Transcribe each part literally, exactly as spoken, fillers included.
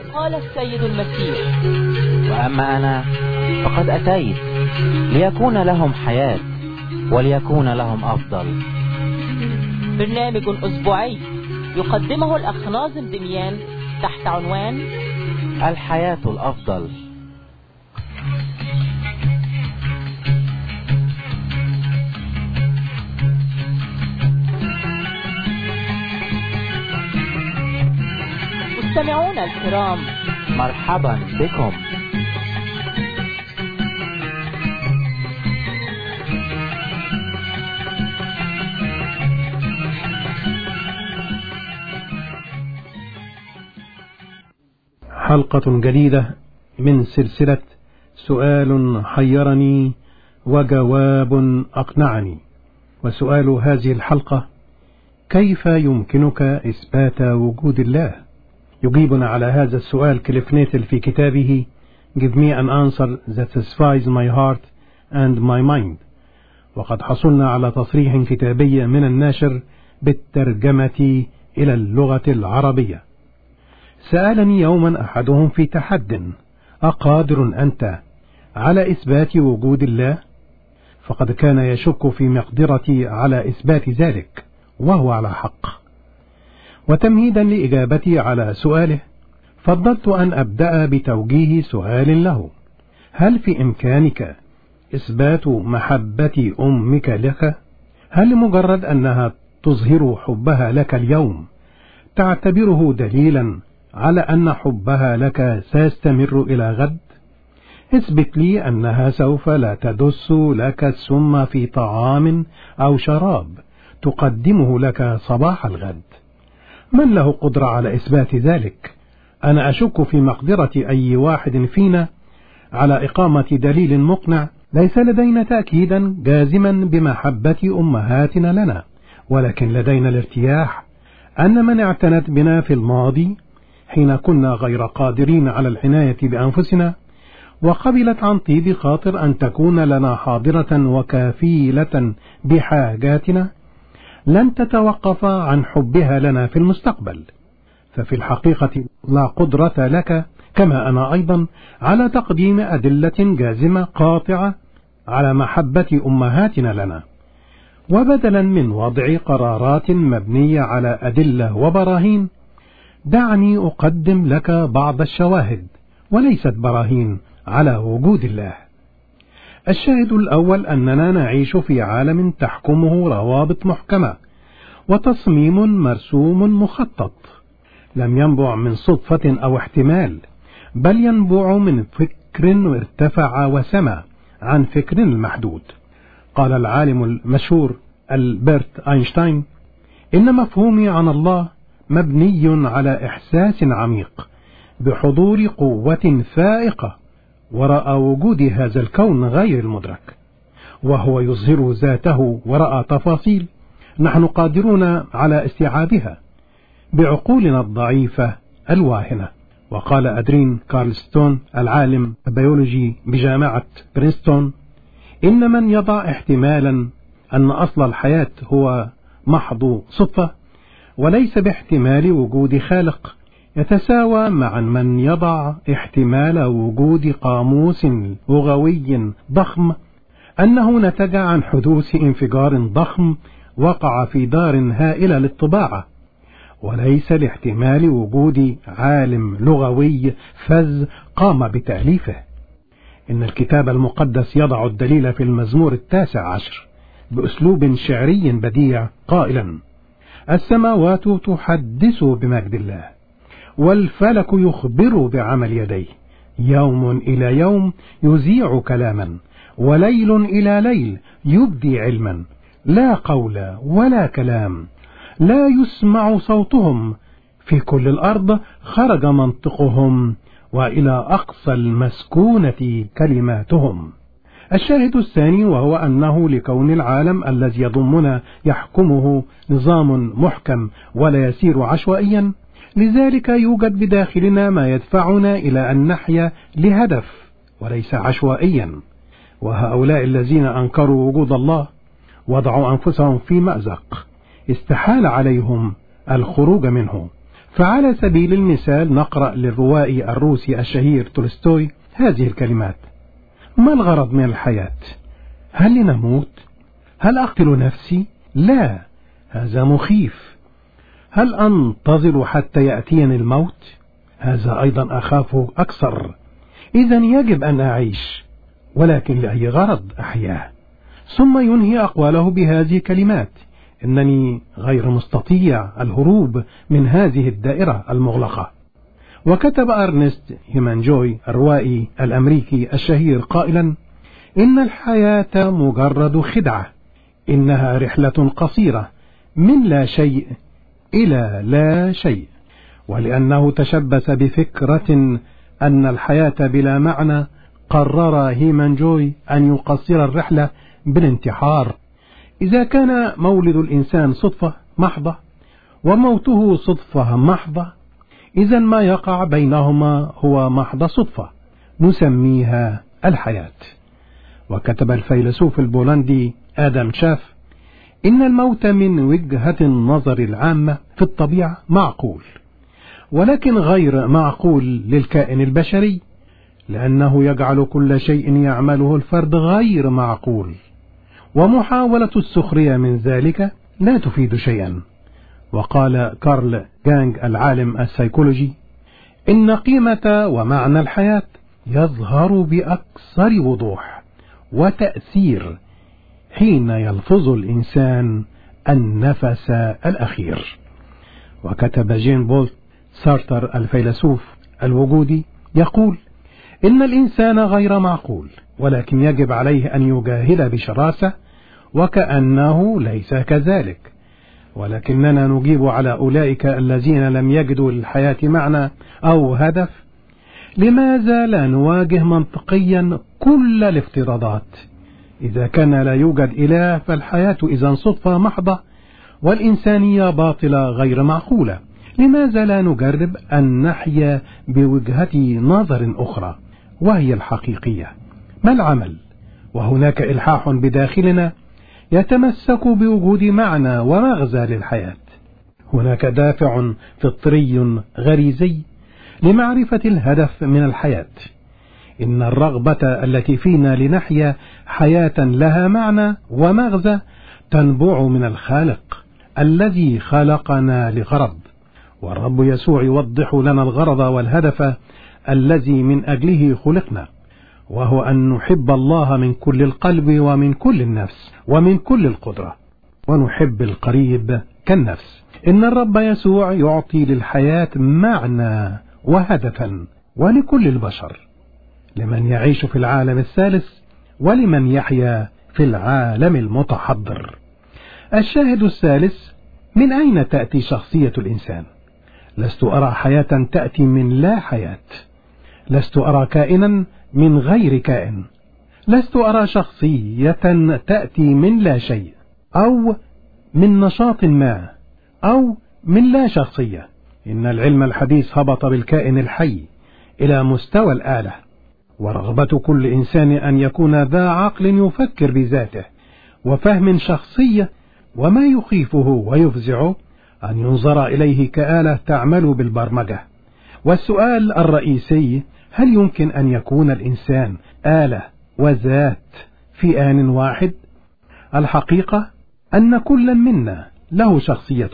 قال السيد المسيح: وأما أنا فقد أتيت ليكون لهم حياة وليكون لهم أفضل. برنامج أسبوعي يقدمه الأخ ناظم دميان تحت عنوان الحياة الأفضل. مستمعونا الكرام، مرحبا بكم. حلقة جديدة من سلسلة سؤال حيرني وجواب أقنعني. وسؤال هذه الحلقة: كيف يمكنك إثبات وجود الله؟ يجيبنا على هذا السؤال كليف نيتل في كتابه Give me an answer that satisfies my heart and my mind. وقد حصلنا على تصريح كتابي من الناشر بالترجمة إلى اللغة العربية. سألني يوما أحدهم في تحد: أقادر أنت على إثبات وجود الله؟ فقد كان يشك في مقدرتي على إثبات ذلك، وهو على حق. وتمهيدا لإجابتي على سؤاله، فضلت أن أبدأ بتوجيه سؤال له: هل في إمكانك إثبات محبة أمك لك؟ هل مجرد أنها تظهر حبها لك اليوم تعتبره دليلا على أن حبها لك سيستمر إلى غد؟ اثبت لي أنها سوف لا تدس لك السم في طعام أو شراب تقدمه لك صباح الغد. من له قدرة على إثبات ذلك؟ أنا أشك في مقدرة أي واحد فينا على إقامة دليل مقنع. ليس لدينا تأكيدا جازما بمحبة أمهاتنا لنا، ولكن لدينا الارتياح أن من اعتنت بنا في الماضي حين كنا غير قادرين على العناية بأنفسنا، وقبلت عن طيب خاطر أن تكون لنا حاضرة وكافيلة بحاجاتنا، لن تتوقف عن حبها لنا في المستقبل. ففي الحقيقة لا قدرة لك، كما أنا أيضا، على تقديم أدلة جازمة قاطعة على محبة أمهاتنا لنا. وبدلا من وضع قرارات مبنية على أدلة وبراهين، دعني أقدم لك بعض الشواهد وليست براهين على وجود الله. الشاهد الأول أننا نعيش في عالم تحكمه روابط محكمة وتصميم مرسوم مخطط، لم ينبع من صدفة أو احتمال، بل ينبع من فكر ارتفع وسمى عن فكر المحدود. قال العالم المشهور ألبرت أينشتاين: إن مفهومي عن الله مبني على إحساس عميق بحضور قوة فائقة وراء وجود هذا الكون غير المدرك، وهو يظهر ذاته وراء تفاصيل نحن قادرون على استيعابها بعقولنا الضعيفة الواهنة. وقال أدرين كارلستون العالم البيولوجي بجامعة برينستون: إن من يضع احتمالا أن أصل الحياة هو محض صدفة وليس باحتمال وجود خالق، يتساوى مع من يضع احتمال وجود قاموس لغوي ضخم أنه نتج عن حدوث انفجار ضخم وقع في دار هائلة للطباعة، وليس لاحتمال وجود عالم لغوي فذ قام بتأليفه. إن الكتاب المقدس يضع الدليل في المزمور التاسع عشر بأسلوب شعري بديع قائلا: السماوات تحدث بمجد الله، والفلك يخبر بعمل يديه، يوم إلى يوم يذيع كلاما، وليل إلى ليل يبدي علما، لا قول ولا كلام، لا يسمع صوتهم، في كل الأرض خرج منطقهم، وإلى أقصى المسكونة كلماتهم. الشاهد الثاني وهو أنه لكون العالم الذي يضمنا يحكمه نظام محكم ولا يسير عشوائيا، لذلك يوجد بداخلنا ما يدفعنا إلى أن نحيا لهدف وليس عشوائيا. وهؤلاء الذين أنكروا وجود الله وضعوا أنفسهم في مأزق استحال عليهم الخروج منه، فعلى سبيل المثال نقرأ للروائي الروسي الشهير تولستوي هذه الكلمات: ما الغرض من الحياة؟ هل لنموت؟ هل أقتل نفسي؟ لا، هذا مخيف. هل أنتظر حتى يأتيني الموت؟ هذا أيضا أخافه أكثر. إذن يجب أن أعيش، ولكن لأي غرض أحياه؟ ثم ينهي أقواله بهذه الكلمات: إنني غير مستطيع الهروب من هذه الدائرة المغلقة. وكتب أرنست هيمنجوي الروائي الأمريكي الشهير قائلا: إن الحياة مجرد خدعة، إنها رحلة قصيرة من لا شيء إلى لا شيء. ولأنه تشبث بفكرة أن الحياة بلا معنى، قرر هيمنجوي أن يقصر الرحلة بالانتحار. إذا كان مولد الإنسان صدفة محضة وموته صدفة محضة، إذن ما يقع بينهما هو محض صدفة نسميها الحياة. وكتب الفيلسوف البولندي آدم شاف: إن الموت من وجهة النظر العامة في الطبيعة معقول، ولكن غير معقول للكائن البشري، لأنه يجعل كل شيء يعمله الفرد غير معقول، ومحاولة السخرية من ذلك لا تفيد شيئا. وقال كارل جانج العالم السيكولوجي: إن قيمة ومعنى الحياة يظهر بأكثر وضوح وتأثير حين يلفظ الإنسان النفس الأخير. وكتب جين بول سارتر الفيلسوف الوجودي يقول: إن الإنسان غير معقول، ولكن يجب عليه أن يجاهد بشراسة وكأنه ليس كذلك. ولكننا نجيب على أولئك الذين لم يجدوا للحياة معنى أو هدف: لماذا لا نواجه منطقيا كل الافتراضات؟ إذا كان لا يوجد إله فالحياة إذن صدفة محضة والإنسانية باطلة غير معقولة. لماذا لا نجرب أن نحيا بوجهة نظر أخرى وهي الحقيقية؟ ما العمل؟ وهناك إلحاح بداخلنا يتمسك بوجود معنى ومغزى للحياة. هناك دافع فطري غريزي لمعرفة الهدف من الحياة. إن الرغبة التي فينا لنحيا حياة لها معنى ومغزى تنبع من الخالق الذي خلقنا لغرض. والرب يسوع يوضح لنا الغرض والهدف الذي من أجله خلقنا، وهو أن نحب الله من كل القلب ومن كل النفس ومن كل القدرة، ونحب القريب كالنفس. إن الرب يسوع يعطي للحياة معنى وهدفا، ولكل البشر، لمن يعيش في العالم الثالث ولمن يحيا في العالم المتحضر. الشاهد الثالث: من أين تأتي شخصية الإنسان؟ لست أرى حياة تأتي من لا حياة، لست أرى كائنا من غير كائن، لست أرى شخصية تأتي من لا شيء أو من نشاط ما أو من لا شخصية. إن العلم الحديث هبط بالكائن الحي إلى مستوى الآلة، ورغبة كل إنسان أن يكون ذا عقل يفكر بذاته وفهم شخصية، وما يخيفه ويفزعه أن ينظر إليه كآلة تعمل بالبرمجة. والسؤال الرئيسي: هل يمكن أن يكون الإنسان آلة وذات في آن واحد؟ الحقيقة أن كل منا له شخصيته،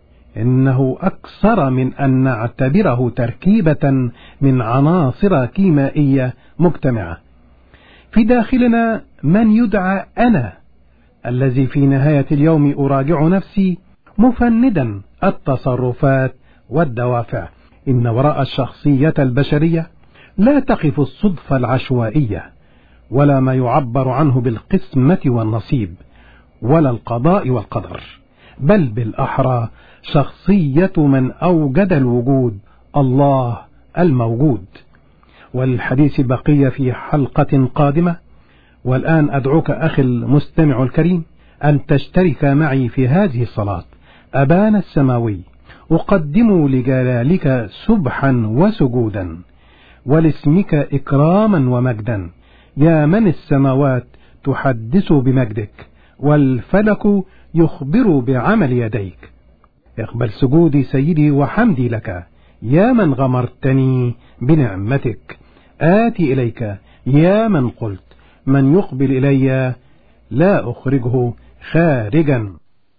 إنه أكثر من أن نعتبره تركيبة من عناصر كيميائية مجتمعة. في داخلنا من يدعى أنا، الذي في نهاية اليوم أراجع نفسي مفندا التصرفات والدوافع. إن وراء الشخصية البشرية لا تقف الصدفة العشوائية، ولا ما يعبر عنه بالقسمة والنصيب، ولا القضاء والقدر، بل بالأحرى شخصية من أوجد الوجود، الله الموجود. والحديث بقية في حلقة قادمة. والآن أدعوك أخي المستمع الكريم أن تشترك معي في هذه الصلاة. أبانا السماوي، أقدم لجلالك سبحا وسجودا، ولاسمك إكراما ومجدا، يا من السماوات تحدث بمجدك والفلك يخبر بعمل يديك. اقبل سجودي سيدي وحمدي لك يا من غمرتني بنعمتك. آتي إليك يا من قلت من يقبل إلي لا أخرجه خارجا.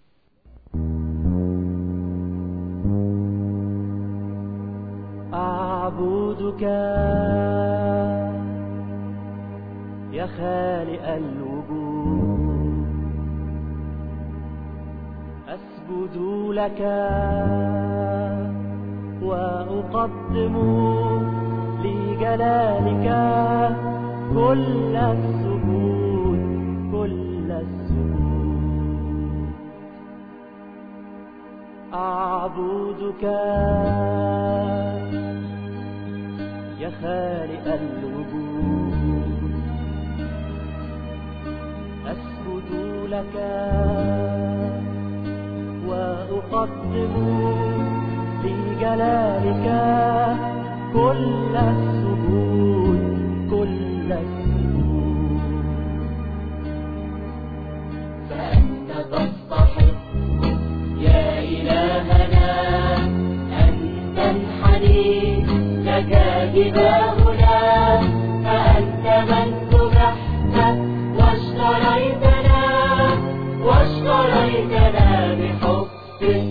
أعبدك يا خالق الوجود، أسجد لك وأقدم لجلالك كل السجود كل السجود. أعبدك يا خالق الوجود، أسجد لك وأقدم لجلالك كل السجود كل السجود. فأنت تستحق يا إلهنا أن تنحني لك جباهنا، فأنت من ذبحت واشتريتنا واشتريتنا بحبك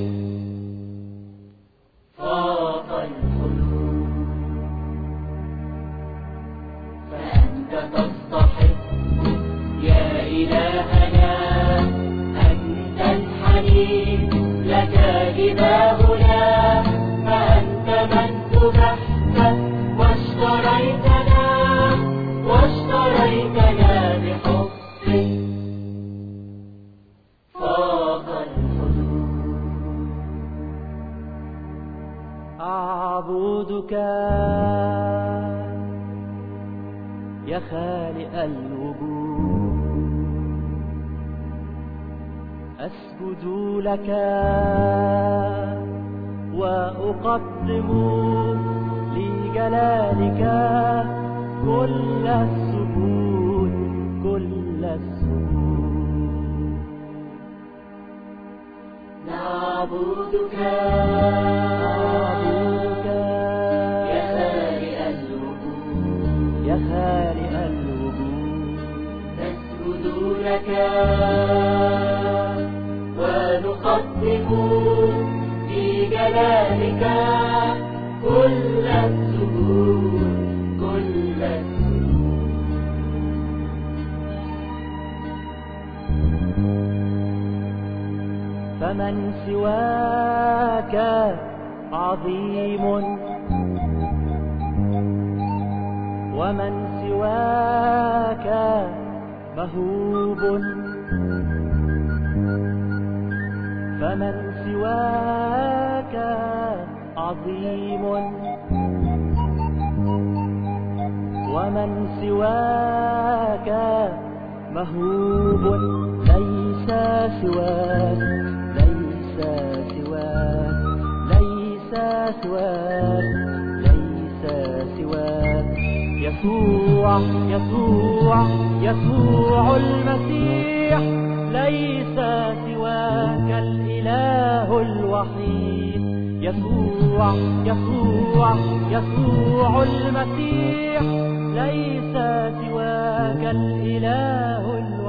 فاق الحدود. فأنت تستحق يا إلهنا أن تنحني لك جباهنا، فأنت من ذبحت واشتريتنا واشتريتنا بحبك فاق الحدود. أعبدك يا خالق الوجود، أسجد لك وأقدم لجلالك كل السجود كل السجود. نعبدك نعبدك يا خالق الوجود، يا خالق الوجود، نسجد لك ونقدم في جلالك كل السجود كل السجود. فمن سواك عظيم ومن سواك مهوب، فمن سواك عظيم ومن سواك مهوب. ليس سواك ليس سواك ليس سواك ليس سواك يسوع يسوع يسوع المسيح. ليس سواك الإله الوحيد. يسوع يسوع يسوع المسيح. ليس سواك الإله الوحيد.